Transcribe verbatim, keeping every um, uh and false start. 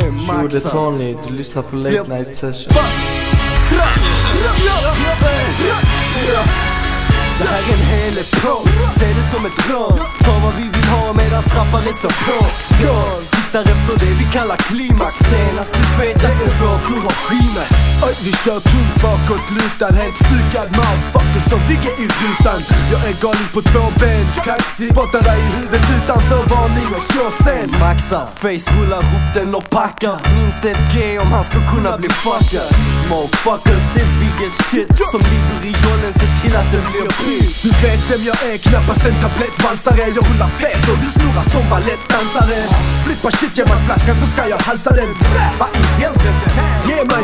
Jo, det är Tony, du lyssnar på Late Night Session. Det här är en hel epok, se det som ett råd. Ta vad vi vill ha medan rappar är så på. Siktar efter det vi kallar klimax. Senast du fetaste vår crew har skiner. Oj, vi kör tungt bakåt lutad, helt stykad motherfucker som ligger i rutan. Jag är galen på två ben, kaxig, spottar dig i huvudet utanför varning och slår sen. Maxar, face rullar upp den och packar. Minst ett G om han ska kunna bli fuckad. Motherfuckers, det är biggest shit. Som ligger i jollen, se till att den blir big. Du vet vem jag är, knappast en tablettvansare. Jag rullar fet och du snurrar som balettdansare. Flippa shit, ge mig flaskan så ska jag halsa den. Vad i helvete? Ge mig